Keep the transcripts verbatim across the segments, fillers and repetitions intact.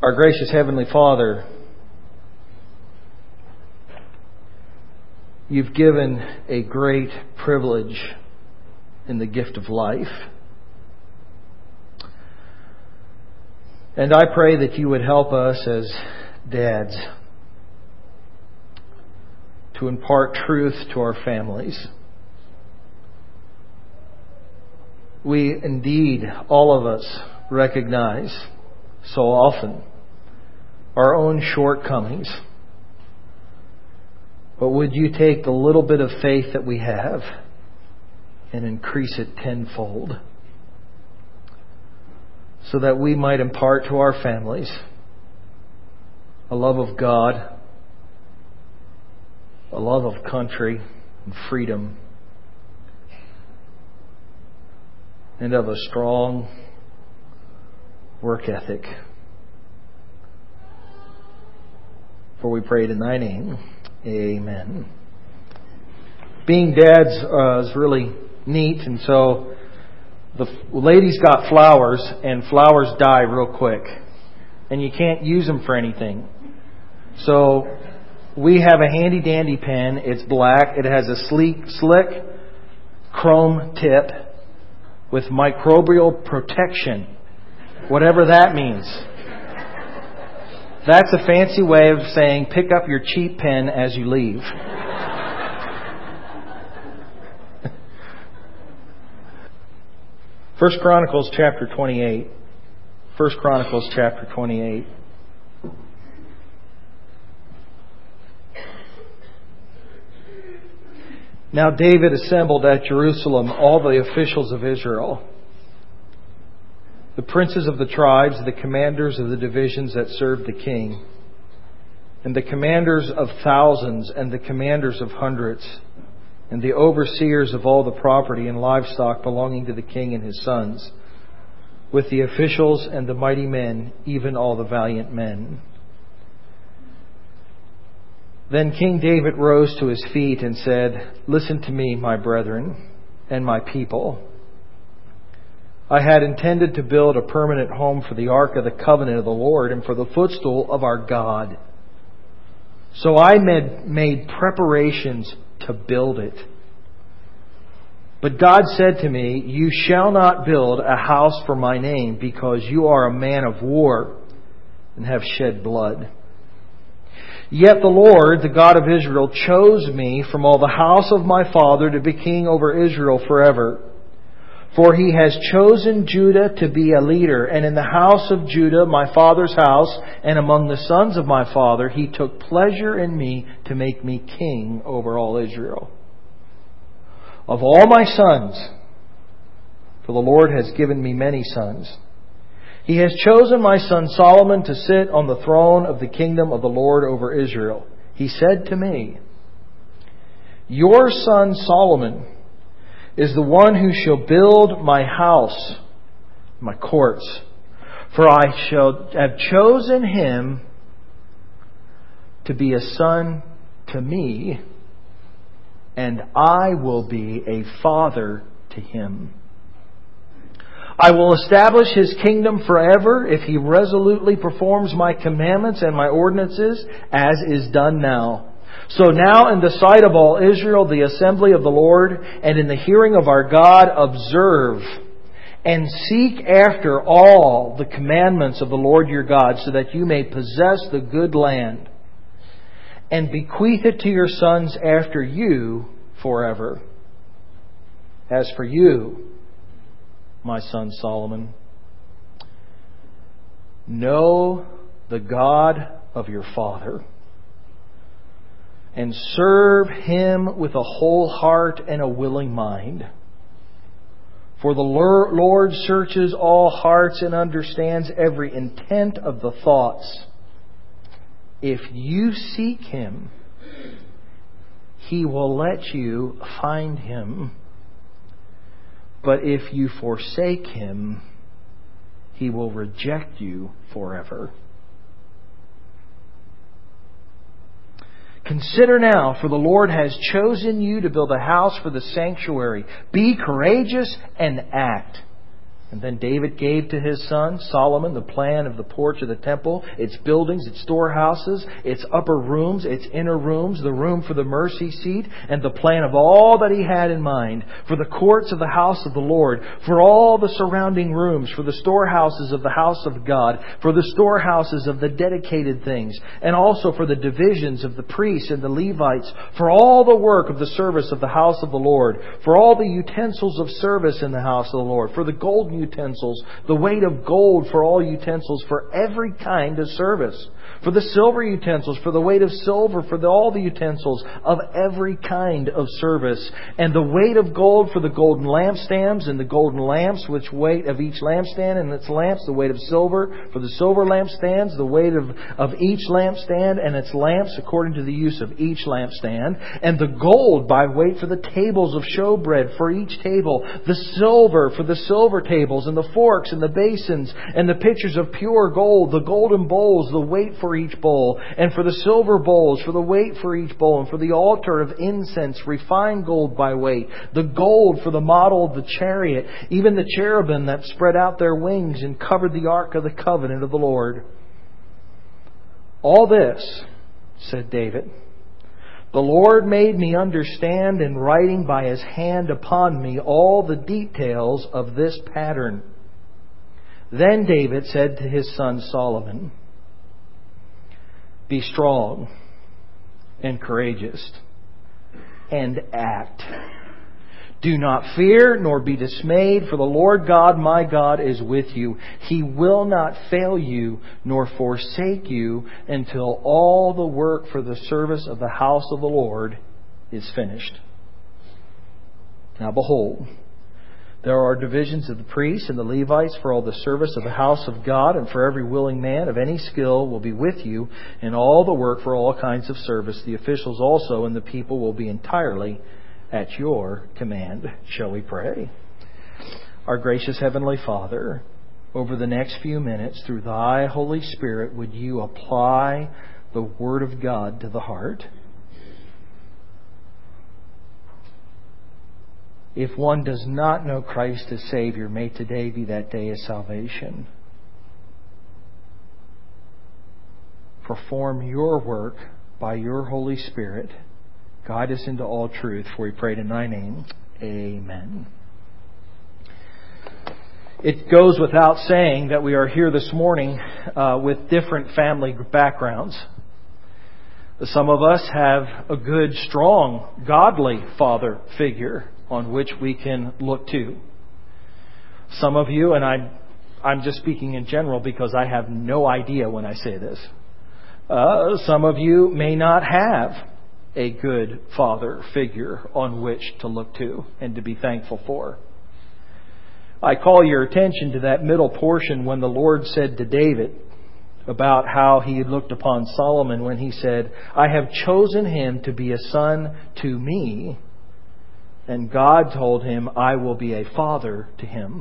Our gracious Heavenly Father, You've given a great privilege in the gift of life. And I pray that You would help us as dads to impart truth to our families. We indeed, all of us, recognize so often our own shortcomings. But would You take the little bit of faith that we have and increase it tenfold so that we might impart to our families a love of God, a love of country and freedom, and of a strong work ethic. For we pray it in Thy name. Amen. Being dads uh, is really neat, and so the ladies got flowers, and flowers die real quick, and you can't use them for anything. So we have a handy dandy pen. It's black. It has a sleek, slick chrome tip with microbial protection, whatever that means. That's a fancy way of saying pick up your cheap pen as you leave. First Chronicles chapter twenty-eight. First Chronicles chapter twenty-eight. Now David assembled at Jerusalem all the officials of Israel, the princes of the tribes, the commanders of the divisions that served the king, and the commanders of thousands and the commanders of hundreds, and the overseers of all the property and livestock belonging to the king and his sons, with the officials and the mighty men, even all the valiant men. Then King David rose to his feet and said, "Listen to me, my brethren, and my people. I had intended to build a permanent home for the ark of the covenant of the Lord and for the footstool of our God. So I made, made preparations to build it. But God said to me, 'You shall not build a house for my name, because you are a man of war and have shed blood.' Yet the Lord, the God of Israel, chose me from all the house of my father to be king over Israel forever. For He has chosen Judah to be a leader, and in the house of Judah, my father's house, and among the sons of my father, He took pleasure in me to make me king over all Israel. Of all my sons, for the Lord has given me many sons, He has chosen my son Solomon to sit on the throne of the kingdom of the Lord over Israel. He said to me, 'Your son Solomon is the one who shall build my house, my courts. For I shall have chosen him to be a son to me, and I will be a father to him. I will establish his kingdom forever if he resolutely performs my commandments and my ordinances, as is done now. So now in the sight of all Israel, the assembly of the Lord, and in the hearing of our God, observe and seek after all the commandments of the Lord your God, so that you may possess the good land and bequeath it to your sons after you forever. As for you, my son Solomon, know the God of your father, and serve Him with a whole heart and a willing mind. For the Lord searches all hearts and understands every intent of the thoughts. If you seek Him, He will let you find Him. But if you forsake Him, He will reject you forever. Consider now, for the Lord has chosen you to build a house for the sanctuary. Be courageous and act. And then David gave to his son Solomon the plan of the porch of the temple, its buildings, its storehouses, its upper rooms, its inner rooms, the room for the mercy seat, and the plan of all that he had in mind for the courts of the house of the Lord, for all the surrounding rooms, for the storehouses of the house of God, for the storehouses of the dedicated things, and also for the divisions of the priests and the Levites, for all the work of the service of the house of the Lord, for all the utensils of service in the house of the Lord, for the golden utensils, the weight of gold for all utensils, for every kind of service, for the silver utensils, for the weight of silver, for the, all the utensils of every kind of service, and the weight of gold for the golden lampstands and the golden lamps, which weight of each lampstand and its lamps, the weight of silver for the silver lampstands, the weight of, of each lampstand and its lamps according to the use of each lampstand, and the gold by weight for the tables of showbread for each table, the silver for the silver tables, and the forks and the basins, and the pitchers of pure gold, the golden bowls, the weight for each bowl, and for the silver bowls, for the weight for each bowl, and for the altar of incense, refined gold by weight, the gold for the model of the chariot, even the cherubim that spread out their wings and covered the ark of the covenant of the Lord. All this, said David, the Lord made me understand in writing by His hand upon me all the details of this pattern. Then David said to his son Solomon, be strong and courageous and act. Do not fear nor be dismayed, for the Lord God my God is with you. He will not fail you nor forsake you until all the work for the service of the house of the Lord is finished. Now behold, there are divisions of the priests and the Levites for all the service of the house of God, and for every willing man of any skill will be with you in all the work for all kinds of service. The officials also and the people will be entirely at your command. Shall we pray? Our gracious Heavenly Father, over the next few minutes, through Thy Holy Spirit, would You apply the Word of God to the heart? If one does not know Christ as Savior, may today be that day of salvation. Perform Your work by Your Holy Spirit. Guide us into all truth, for we pray in Thy name. Amen. It goes without saying that we are here this morning uh, with different family backgrounds. Some of us have a good, strong, godly father figure on which we can look to. Some of you, and I'm, I'm just speaking in general because I have no idea when I say this, uh, some of you may not have a good father figure on which to look to and to be thankful for. I call your attention to that middle portion when the Lord said to David about how He had looked upon Solomon when He said, I have chosen him to be a son to me. And God told him, I will be a father to him.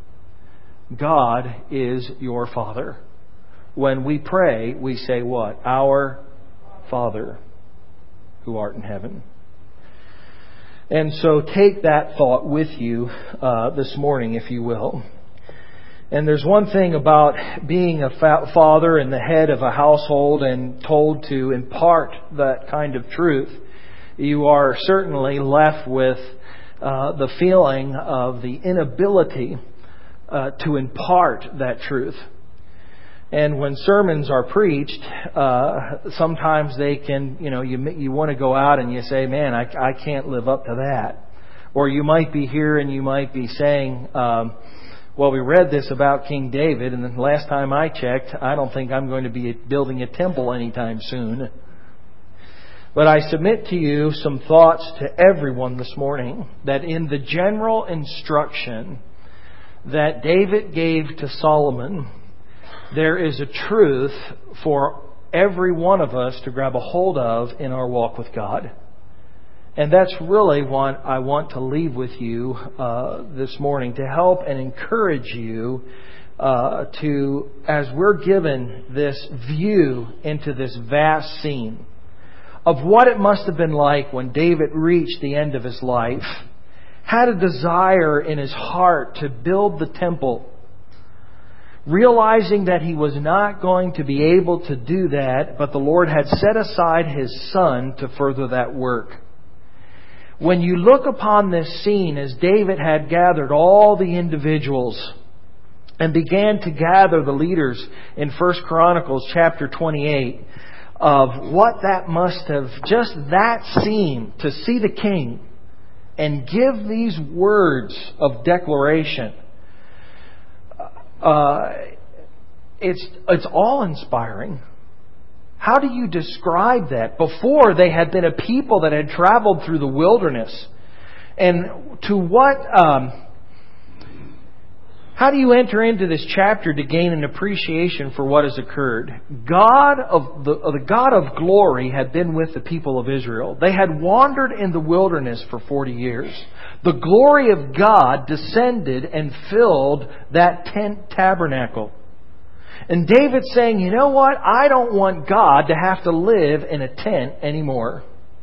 God is your Father. When we pray, we say what? Our Father, who art in heaven. And so take that thought with you uh, this morning, if you will. And there's one thing about being a fa- father and the head of a household and told to impart that kind of truth. You are certainly left with uh, the feeling of the inability uh, to impart that truth. And when sermons are preached, uh, sometimes they can, you know, you you want to go out and you say, man, I, I can't live up to that. Or you might be here and you might be saying, um, well, we read this about King David, and the last time I checked, I don't think I'm going to be building a temple anytime soon. But I submit to you some thoughts to everyone this morning that in the general instruction that David gave to Solomon, there is a truth for every one of us to grab a hold of in our walk with God. And that's really what I want to leave with you uh, this morning, to help and encourage you uh, to, as we're given this view into this vast scene of what it must have been like when David reached the end of his life. had a desire in his heart to build the temple, realizing that he was not going to be able to do that, but the Lord had set aside His Son to further that work. When you look upon this scene as David had gathered all the individuals and began to gather the leaders in First Chronicles chapter twenty-eight, of what that must have, just that scene, to see the king and give these words of declaration, uh, it's it's awe-inspiring. How do you describe that? Before, they had been a people that had traveled through the wilderness. And to what... Um, How do you enter into this chapter to gain an appreciation for what has occurred? God of the, the God of glory had been with the people of Israel. They had wandered in the wilderness for forty years. The glory of God descended and filled that tent tabernacle. And David's saying, you know what? I don't want God to have to live in a tent anymore.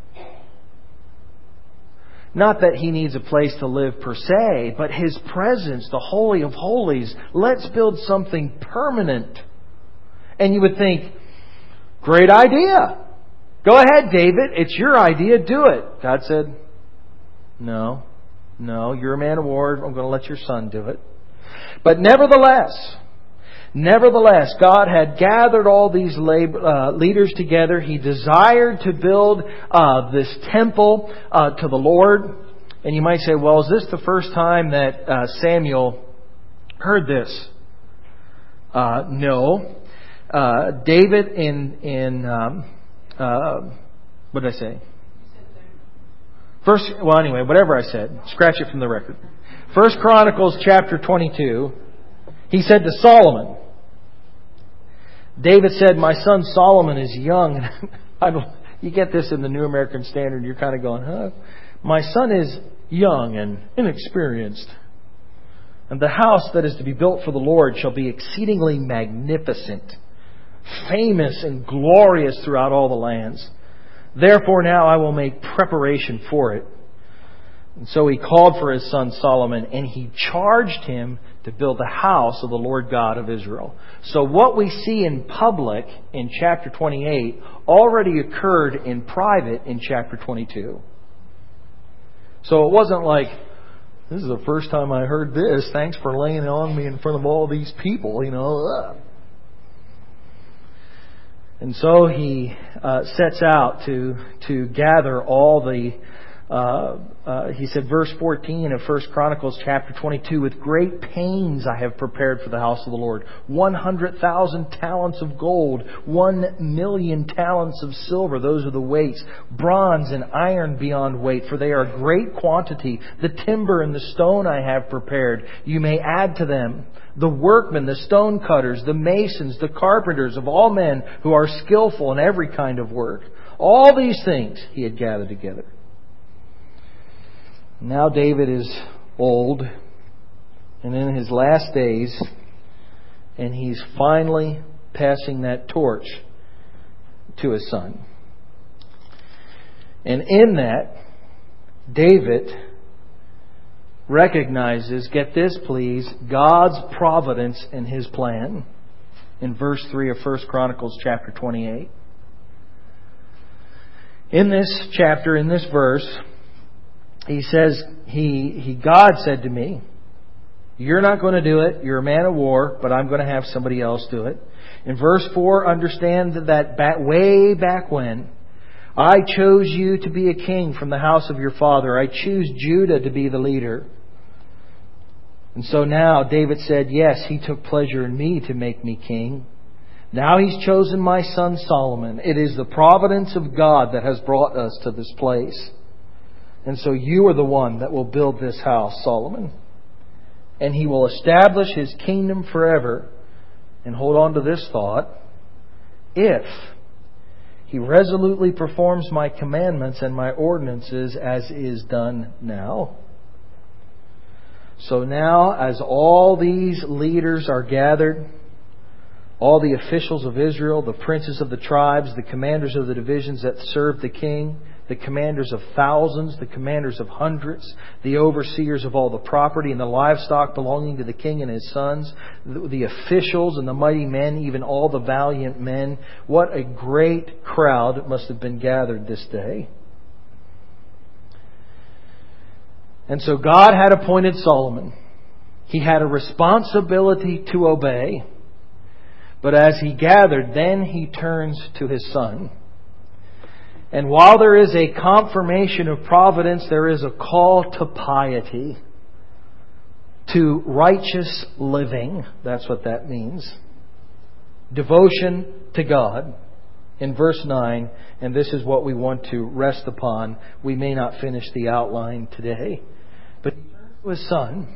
Not that He needs a place to live per se, but His presence, the Holy of Holies, let's build something permanent. And you would think, great idea. Go ahead, David. It's your idea. Do it. God said, no, no, you're a man of war. I'm going to let your son do it. But nevertheless, Nevertheless, God had gathered all these uh, leaders together. He desired to build uh, this temple uh, to the Lord. And you might say, well, is this the first time that uh, Samuel heard this? Uh, no. Uh, David in, in um, uh, what did I say? First, well, anyway, whatever I said, scratch it from the record. First Chronicles chapter twenty-two, he said to Solomon, David said, my son Solomon is young. I don't, you get this in the New American Standard, you're kind of going, huh? My son is young and inexperienced. And the house that is to be built for the Lord shall be exceedingly magnificent, famous and glorious throughout all the lands. Therefore now I will make preparation for it. And so he called for his son Solomon, and he charged him to build the house of the Lord God of Israel. So what we see in public in chapter twenty-eight already occurred in private in chapter twenty-two. So it wasn't like, this is the first time I heard this. Thanks for laying it on me in front of all these people, you know. Ugh. And so he uh, sets out to to gather all the Uh, uh, he said, verse fourteen of First Chronicles chapter twenty-two, with great pains I have prepared for the house of the Lord one hundred thousand talents of gold, one million talents of silver. Those are the weights. Bronze and iron beyond weight, for they are a great quantity. The timber and the stone I have prepared. You may add to them. The workmen, the stone cutters, the masons, the carpenters, of all men who are skillful in every kind of work. All these things he had gathered together. Now David is old and in his last days, and he's finally passing that torch to his son. And in that, David recognizes, get this please, God's providence in His plan. In verse three of First Chronicles chapter twenty-eight. In this chapter, in this verse, He says, he, he, God said to me, you're not going to do it. You're a man of war, but I'm going to have somebody else do it. In verse four, understand that back, way back when, I chose you to be a king from the house of your father. I choose Judah to be the leader. And so now David said, yes, He took pleasure in me to make me king. Now He's chosen my son Solomon. It is the providence of God that has brought us to this place. And so you are the one that will build this house, Solomon. And He will establish His kingdom forever. And hold on to this thought. If He resolutely performs my commandments and my ordinances as is done now. So now, as all these leaders are gathered, all the officials of Israel, the princes of the tribes, the commanders of the divisions that serve the king, the commanders of thousands, the commanders of hundreds, the overseers of all the property and the livestock belonging to the king and his sons, the, the officials and the mighty men, even all the valiant men. What a great crowd must have been gathered this day. And so God had appointed Solomon. He had a responsibility to obey. But as he gathered, then he turns to his son. And while there is a confirmation of providence, there is a call to piety, to righteous living. That's what that means. Devotion to God. In verse nine, and this is what we want to rest upon. We may not finish the outline today. But he turns to his son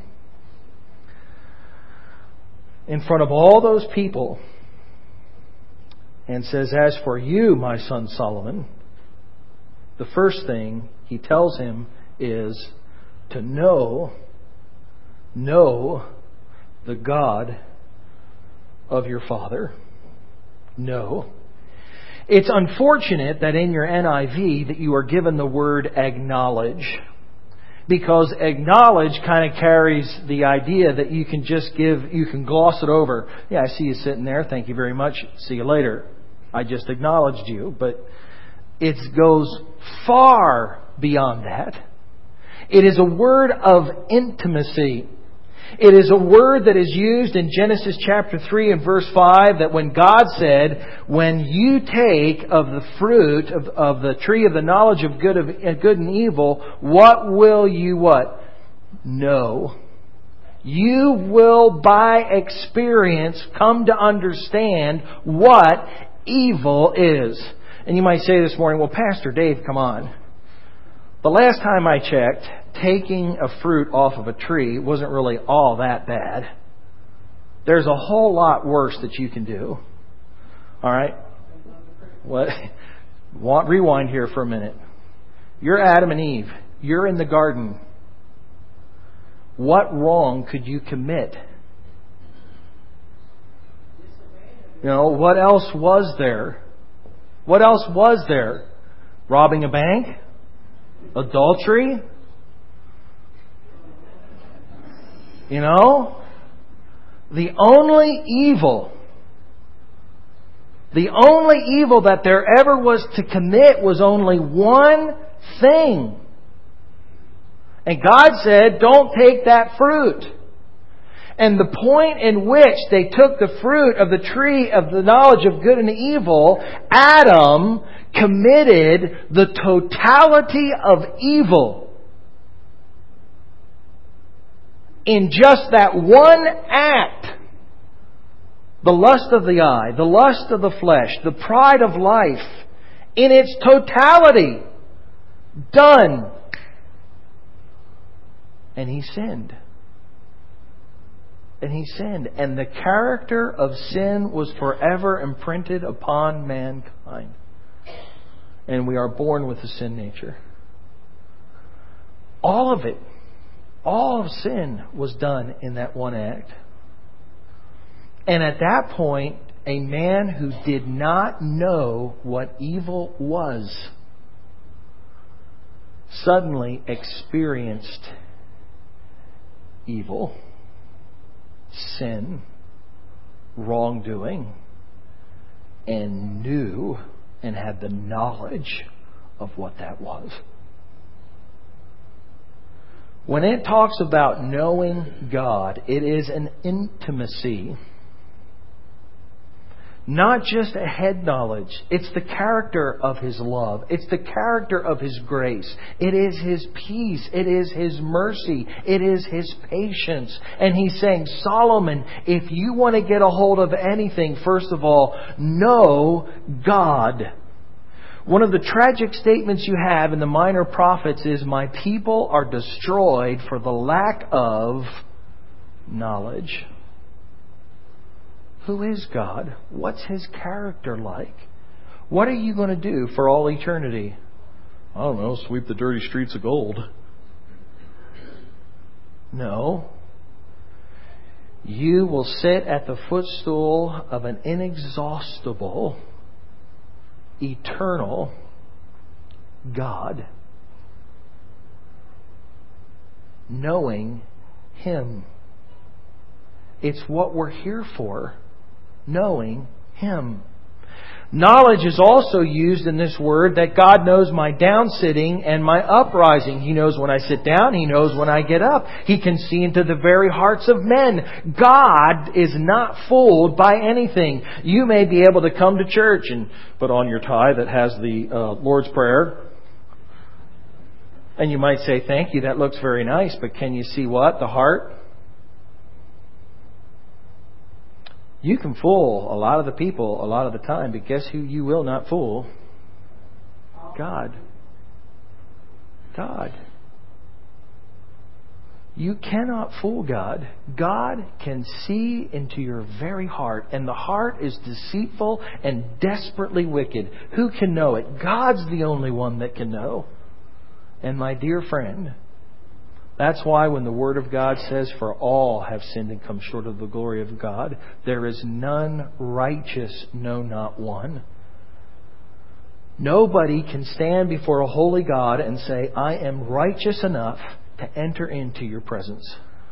in front of all those people and says, "As for you, my son Solomon," the first thing he tells him is to know, know the God of your father. Know. It's unfortunate that in your N I V that you are given the word acknowledge. Because acknowledge kind of carries the idea that you can just give, you can gloss it over. Yeah, I see you sitting there. Thank you very much. See you later. I just acknowledged you. But it goes far beyond that. It is a word of intimacy. It is a word that is used in Genesis chapter three and verse five, that when God said, when you take of the fruit of, of the tree of the knowledge of good, of good and evil, what will you what? Know. You will by experience come to understand what evil is. And you might say this morning, well, Pastor Dave, come on. The last time I checked, taking a fruit off of a tree wasn't really all that bad. There's a whole lot worse that you can do. All right? What? Want rewind here for a minute. You're Adam and Eve. You're in the garden. What wrong could you commit? You know, what else was there? What else was there? Robbing a bank? Adultery? You know? The only evil, the only evil that there ever was to commit was only one thing. And God said, don't take that fruit. And the point in which they took the fruit of the tree of the knowledge of good and evil, Adam committed the totality of evil. In just that one act, the lust of the eye, the lust of the flesh, the pride of life, in its totality, done. And he sinned. And he sinned. And the character of sin was forever imprinted upon mankind. And we are born with a sin nature. All of it, all of sin was done in that one act. And at that point, a man who did not know what evil was suddenly experienced evil, sin, wrongdoing, and knew and had the knowledge of what that was. When it talks about knowing God, it is an intimacy. Not just a head knowledge. It's the character of His love. It's the character of His grace. It is His peace. It is His mercy. It is His patience. And He's saying, Solomon, if you want to get a hold of anything, first of all, know God. One of the tragic statements you have in the Minor Prophets is, my people are destroyed for the lack of knowledge. Who is God? What's His character like? What are you going to do for all eternity? I don't know, sweep the dirty streets of gold. No. You will sit at the footstool of an inexhaustible, eternal God. Knowing Him. It's what we're here for. Knowing Him. Knowledge is also used in this word that God knows my downsitting and my uprising. He knows when I sit down. He knows when I get up. He can see into the very hearts of men. God is not fooled by anything. You may be able to come to church and put on your tie that has the uh, Lord's Prayer. And you might say, thank you, that looks very nice. But can you see what? The heart? You can fool a lot of the people a lot of the time, but guess who you will not fool? God. God. You cannot fool God. God can see into your very heart, and the heart is deceitful and desperately wicked. Who can know it? God's the only one that can know. And my dear friend, that's why when the Word of God says, for all have sinned and come short of the glory of God, there is none righteous, no, not one. Nobody can stand before a holy God and say, I am righteous enough to enter into your presence.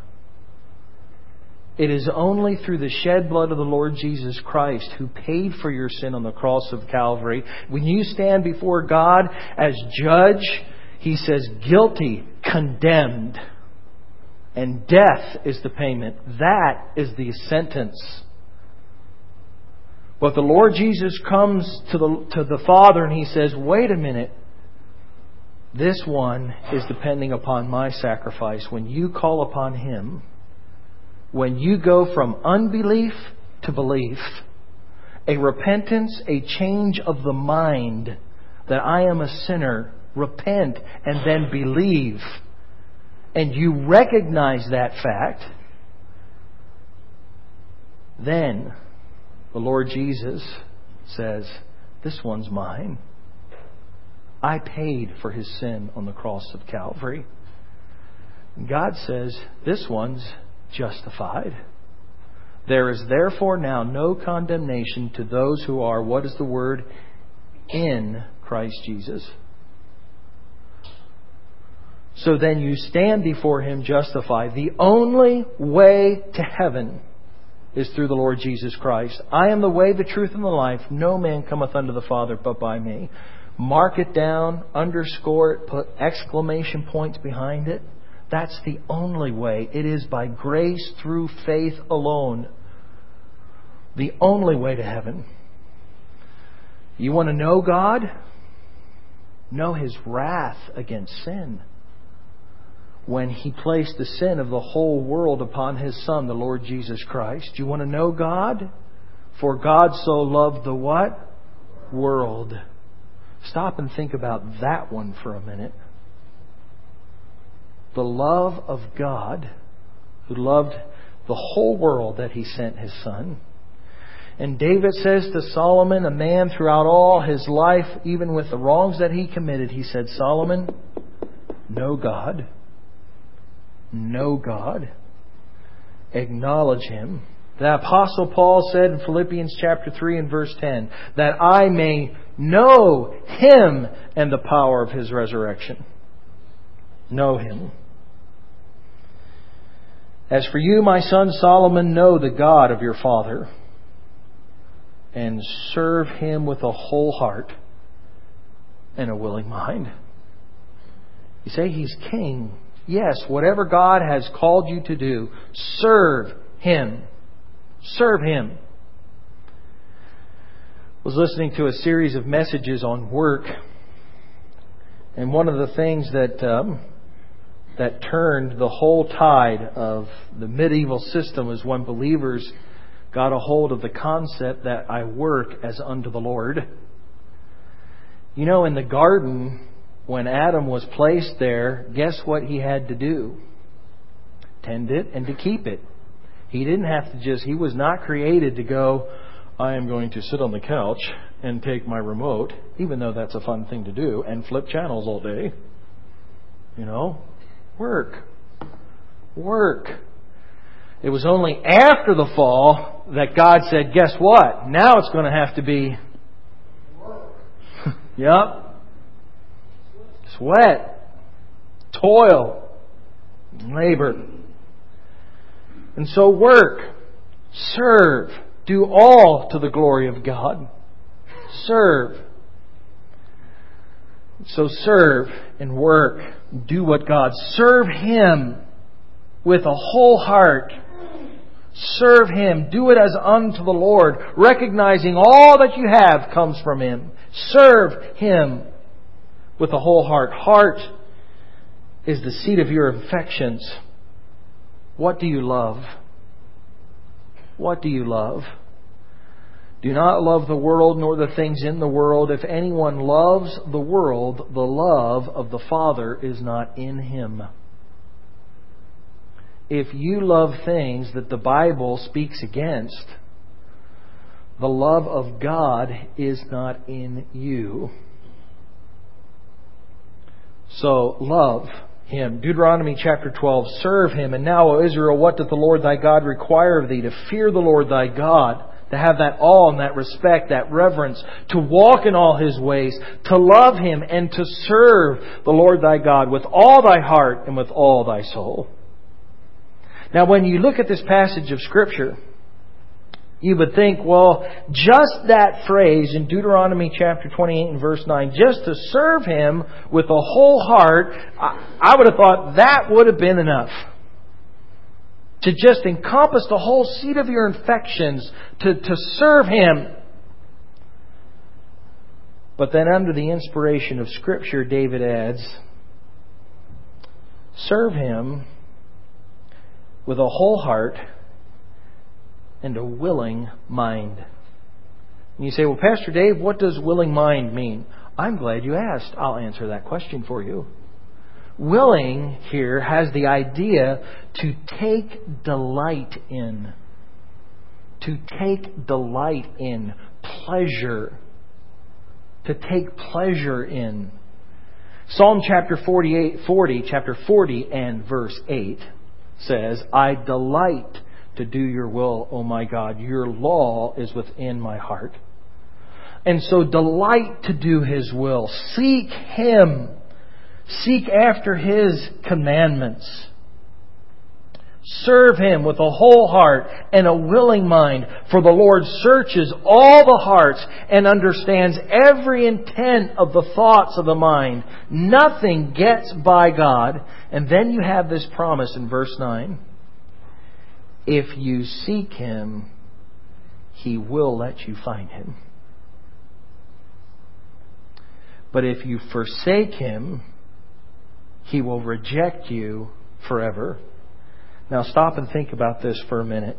It is only through the shed blood of the Lord Jesus Christ, who paid for your sin on the cross of Calvary. When you stand before God as judge, He says, guilty, condemned, and death is the payment. That is the sentence. But the Lord Jesus comes to the, to the Father and He says, wait a minute. This one is depending upon my sacrifice. When you call upon Him, when you go from unbelief to belief, a repentance, a change of the mind that I am a sinner, repent and then believe, and you recognize that fact, then the Lord Jesus says, this one's mine. I paid for his sin on the cross of Calvary. God says, this one's justified. There is therefore now no condemnation to those who are, what is the word? In Christ Jesus. So then you stand before Him justified. The only way to heaven is through the Lord Jesus Christ. I am the way, the truth, and the life. No man cometh unto the Father but by me. Mark it down, underscore it, put exclamation points behind it. That's the only way. It is by grace through faith alone. The only way to heaven. You want to know God? Know His wrath against sin. When He placed the sin of the whole world upon His Son, the Lord Jesus Christ. Do you want to know God? For God so loved the what? World. Stop and think about that one for a minute. The love of God, who loved the whole world, that He sent His Son. And David says to Solomon, a man throughout all his life, even with the wrongs that he committed, he said, Solomon, know God. Know God. Acknowledge Him. The Apostle Paul said in Philippians chapter three and verse ten, that I may know Him and the power of His resurrection. Know Him. As for you, my son Solomon, know the God of your father, and serve Him with a whole heart and a willing mind. You say He's king. Yes, whatever God has called you to do, serve Him. Serve Him. I was listening to a series of messages on work, and one of the things that um, that turned the whole tide of the medieval system was when believers got a hold of the concept that I work as unto the Lord. You know, in the garden, when Adam was placed there, guess what he had to do? Tend it and to keep it. He didn't have to just, he was not created to go, I am going to sit on the couch and take my remote, even though that's a fun thing to do, and flip channels all day. You know, work. Work. It was only after the fall that God said, guess what? Now it's going to have to be work. Yep. sweat, toil, labor. And so work, serve, do all to the glory of God. Serve. So serve and work. Do what God. Serve Him with a whole heart. Serve Him. Do it as unto the Lord, recognizing all that you have comes from Him. Serve Him with a whole heart. Heart is the seat of your affections. What do you love? What do you love? Do not love the world nor the things in the world. If anyone loves the world, the love of the Father is not in him. If you love things that the Bible speaks against, the love of God is not in you. So love Him. Deuteronomy chapter twelve, serve Him. And now, O Israel, what doth the Lord thy God require of thee? To fear the Lord thy God, to have that awe and that respect, that reverence, to walk in all His ways, to love Him and to serve the Lord thy God with all thy heart and with all thy soul. Now, when you look at this passage of Scripture, you would think, well, just that phrase in Deuteronomy chapter twenty-eight and verse nine, just to serve Him with a whole heart, I would have thought that would have been enough. To just encompass the whole seat of your affections, to, to serve Him. But then under the inspiration of Scripture, David adds, serve Him with a whole heart and a willing mind. And you say, well, Pastor Dave, what does willing mind mean? I'm glad you asked. I'll answer that question for you. Willing here has the idea to take delight in. To take delight in. Pleasure. To take pleasure in. Psalm chapter forty-eight, forty, chapter forty and verse eight says, I delight to do your will, O my God. Your law is within my heart. And so delight to do His will. Seek Him. Seek after His commandments. Serve Him with a whole heart and a willing mind. For the Lord searches all the hearts and understands every intent of the thoughts of the mind. Nothing gets by God. And then you have this promise in verse nine. If you seek Him, He will let you find Him. But if you forsake Him, He will reject you forever. Now stop and think about this for a minute.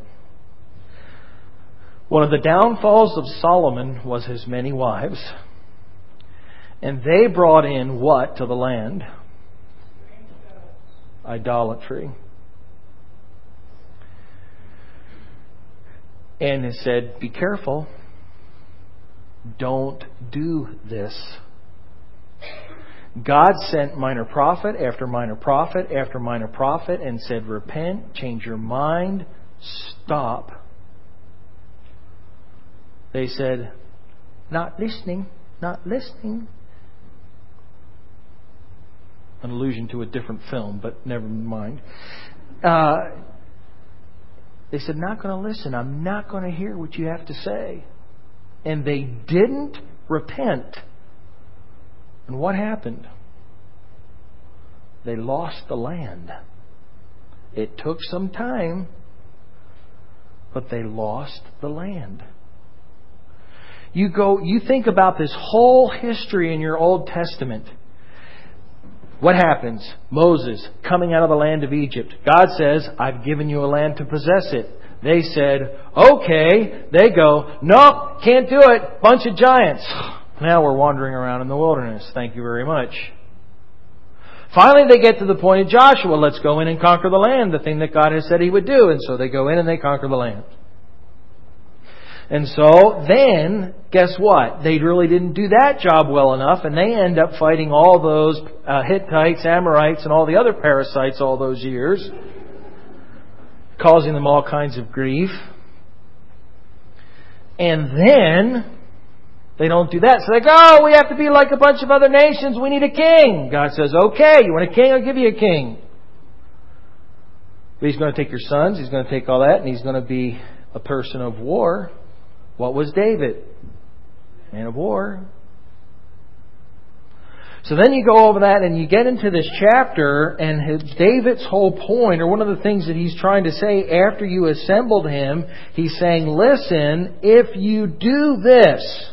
One of the downfalls of Solomon was his many wives. And they brought in what to the land? Idolatry. And it said, be careful. Don't do this. God sent minor prophet after minor prophet after minor prophet and said, repent, change your mind, stop. They said, not listening, not listening. An allusion to a different film, but never mind. Uh, they said, not going to listen. I'm not going to hear what you have to say. And they didn't repent. And what happened? They lost the land. It took some time, but they lost the land. You go, you think about this whole history in your Old Testament. What happens? Moses coming out of the land of Egypt. God says, I've given you a land to possess it. They said, okay. They go, nope, can't do it. Bunch of giants. Now we're wandering around in the wilderness. Thank you very much. Finally, they get to the point of Joshua. Let's go in and conquer the land, the thing that God has said He would do. And so they go in and they conquer the land. And so then, guess what? They really didn't do that job well enough, and they end up fighting all those uh, Hittites, Amorites, and all the other parasites all those years, causing them all kinds of grief. And then They don't do that. So they go, oh, we have to be like a bunch of other nations. We need a king. God says, okay, you want a king? I'll give you a king. But He's going to take your sons. He's going to take all that. And He's going to be a person of war. What was David? Man of war. So then you go over that and you get into this chapter, and his, David's whole point, or one of the things that he's trying to say after you assembled him, he's saying, listen, if you do this,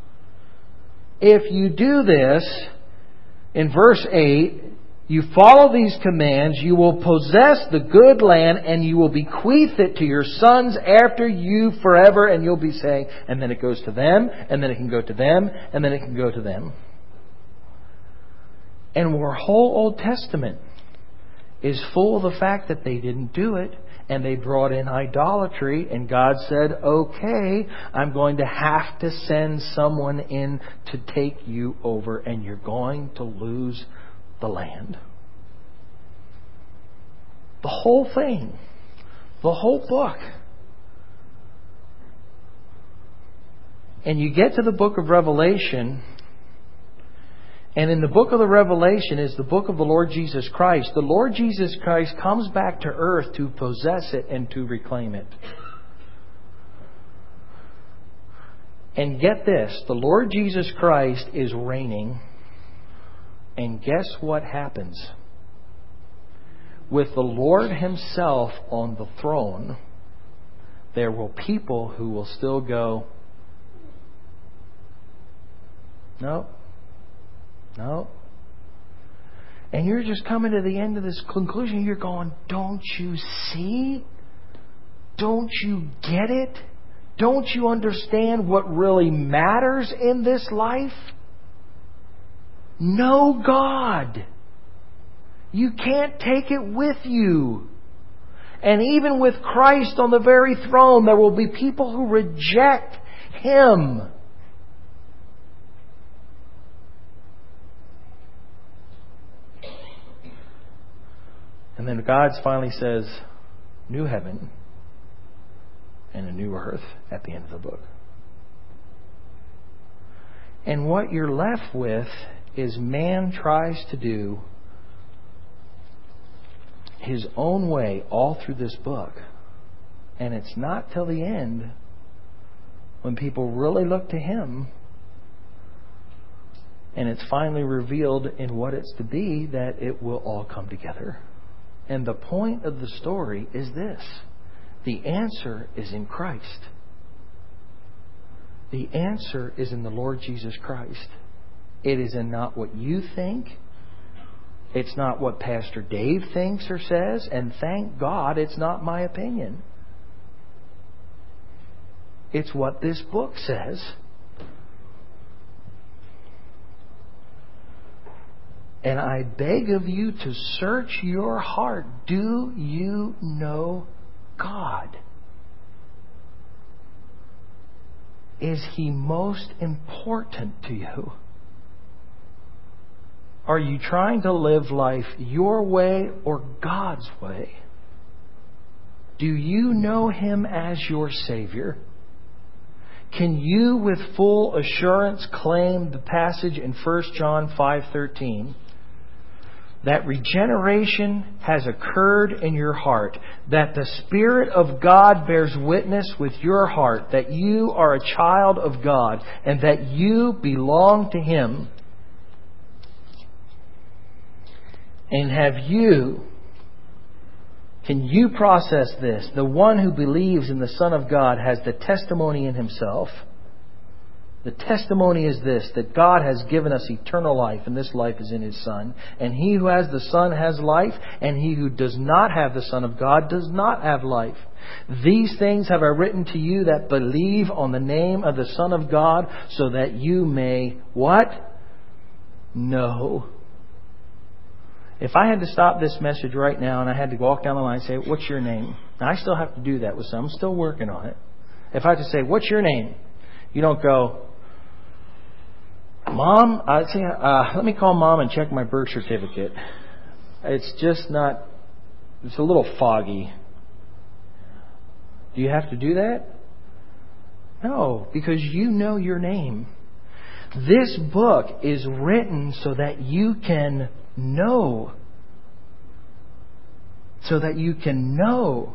if you do this, in verse eight, you follow these commands, you will possess the good land and you will bequeath it to your sons after you forever, and you'll be saying, and then it goes to them, and then it can go to them, and then it can go to them. And our whole Old Testament is full of the fact that they didn't do it, and they brought in idolatry, and God said, okay, I'm going to have to send someone in to take you over, and you're going to lose the land. The whole thing. The whole book. And you get to the book of Revelation, and in the book of the Revelation is the book of the Lord Jesus Christ. The Lord Jesus Christ comes back to earth to possess it and to reclaim it. And get this, the Lord Jesus Christ is reigning. And guess what happens? With the Lord Himself on the throne, there will people who will still go, no. No. And you're just coming to the end of this conclusion. You're going, don't you see? Don't you get it? Don't you understand what really matters in this life? Know God. You can't take it with you. And even with Christ on the very throne, there will be people who reject Him. And then God finally says, new heaven and a new earth at the end of the book. And what you're left with is man tries to do his own way all through this book. And it's not till the end, when people really look to Him, and it's finally revealed in what it's to be, that it will all come together. And the point of the story is this. The answer is in Christ. The answer is in the Lord Jesus Christ. It is in not what you think. It's not what Pastor Dave thinks or says. And thank God it's not my opinion. It's what this book says. And I beg of you to search your heart. Do you know God? Is He most important to you? Are you trying to live life your way or God's way? Do you know Him as your Savior? Can you with full assurance claim the passage in First John five thirteen? That regeneration has occurred in your heart, that the Spirit of God bears witness with your heart that you are a child of God and that you belong to Him. And have you, can you process this? The one who believes in the Son of God has the testimony in himself. The testimony is this, that God has given us eternal life, and this life is in His Son. And he who has the Son has life, and he who does not have the Son of God does not have life. These things have I written to you that believe on the name of the Son of God, so that you may, what? Know. If I had to stop this message right now and I had to walk down the line and say, what's your name? Now, I still have to do that with some. I'm still working on it. If I had to say, what's your name? You don't go, Mom, I'd say, uh, let me call Mom and check my birth certificate. It's just not, it's a little foggy. Do you have to do that? No, because you know your name. This book is written so that you can know. So that you can know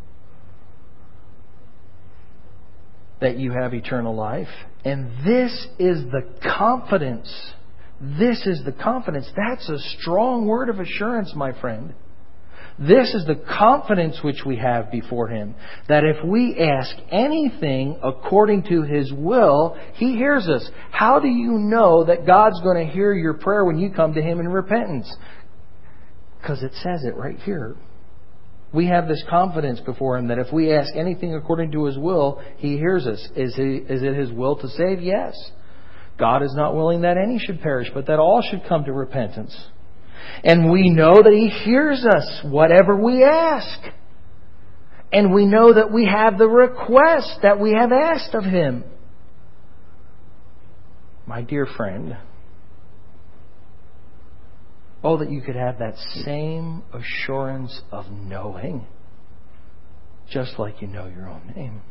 that you have eternal life. And this is the confidence. This is the confidence. That's a strong word of assurance, my friend. This is the confidence which we have before Him. That if we ask anything according to His will, He hears us. How do you know that God's going to hear your prayer when you come to Him in repentance? Because it says it right here. We have this confidence before Him that if we ask anything according to His will, He hears us. Is, he, is it His will to save? Yes. God is not willing that any should perish, but that all should come to repentance. And we know that He hears us, whatever we ask. And we know that we have the request that we have asked of Him. My dear friend, oh, that you could have that same assurance of knowing, just like you know your own name.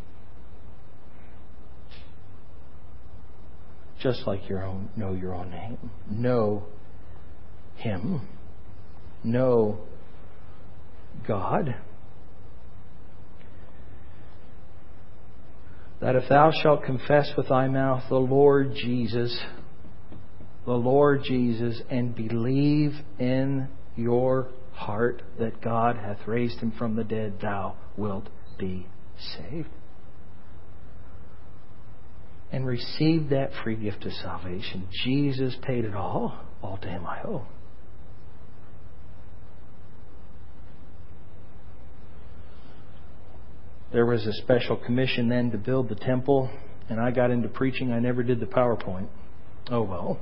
Just like your own know your own name. Know Him. Know God. That if thou shalt confess with thy mouth the Lord Jesus, the Lord Jesus, and believe in your heart that God hath raised Him from the dead, thou wilt be saved. And receive that free gift of salvation. Jesus paid it all. All to Him I owe. There was a special commission then to build the temple, and I got into preaching. I never did the PowerPoint. Oh well.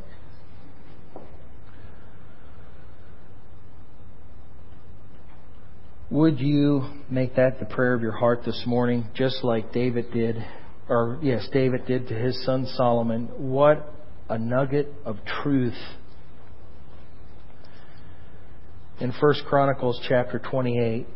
Would you make that the prayer of your heart this morning, just like David did, or yes, David did to his son Solomon? What a nugget of truth. In First Chronicles chapter twenty-eight,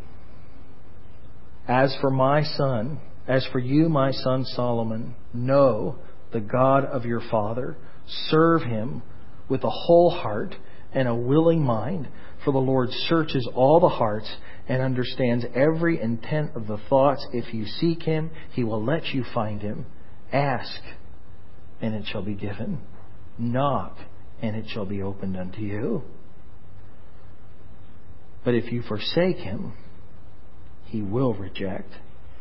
as for my son, as for you, my son Solomon, know the God of your father, serve Him with a whole heart and a willing mind, for the Lord searches all the hearts and understands every intent of the thoughts. If you seek Him, He will let you find Him. Ask, and it shall be given. Knock, and it shall be opened unto you. But if you forsake Him, He will reject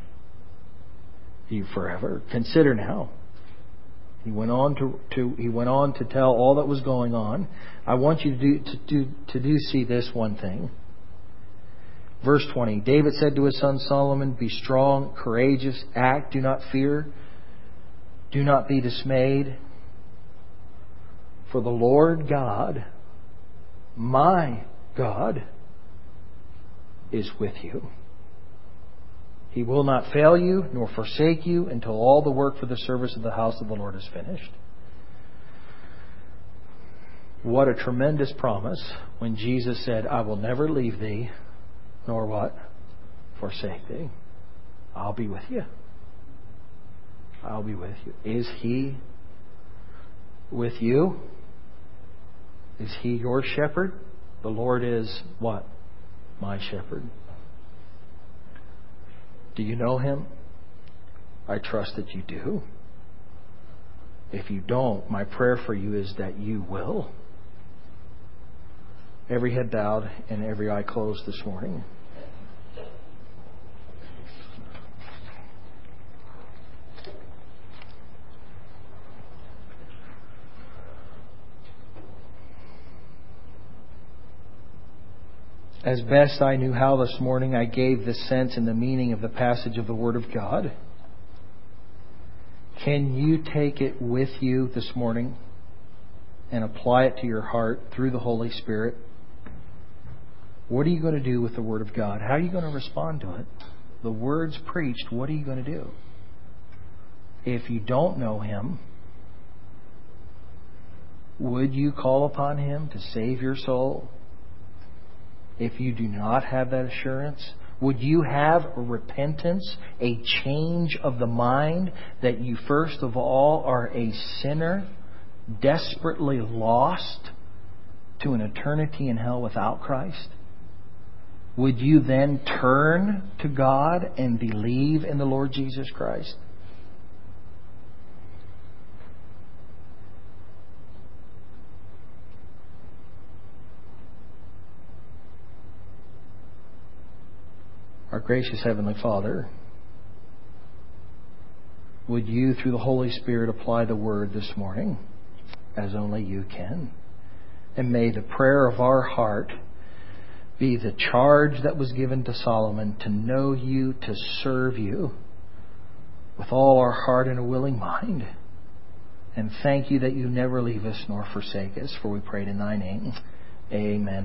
you forever. Consider now. He went on to, to he went on to tell all that was going on. I want you to do to do to do see this one thing. Verse twenty, David said to his son Solomon, be strong, courageous, act, do not fear, do not be dismayed. For the Lord God, my God, is with you. He will not fail you nor forsake you until all the work for the service of the house of the Lord is finished. What a tremendous promise when Jesus said, I will never leave thee, nor what? Forsake thee. I'll be with you. I'll be with you. Is He with you? Is He your shepherd? The Lord is what? My shepherd. Do you know Him? I trust that you do. If you don't, my prayer for you is that you will. Every head bowed and every eye closed this morning. As best I knew how this morning, I gave the sense and the meaning of the passage of the Word of God. Can you take it with you this morning and apply it to your heart through the Holy Spirit? What are you going to do with the Word of God? How are you going to respond to it? The Word's preached. What are you going to do? If you don't know Him, would you call upon Him to save your soul? If you do not have that assurance, would you have a repentance, a change of the mind that you first of all are a sinner desperately lost to an eternity in hell without Christ? Would you then turn to God and believe in the Lord Jesus Christ? Our gracious Heavenly Father, would you, through the Holy Spirit, apply the Word this morning as only you can? And may the prayer of our heart be the charge that was given to Solomon to know you, to serve you with all our heart and a willing mind. And thank you that you never leave us nor forsake us, for we prayed in thy name. Amen.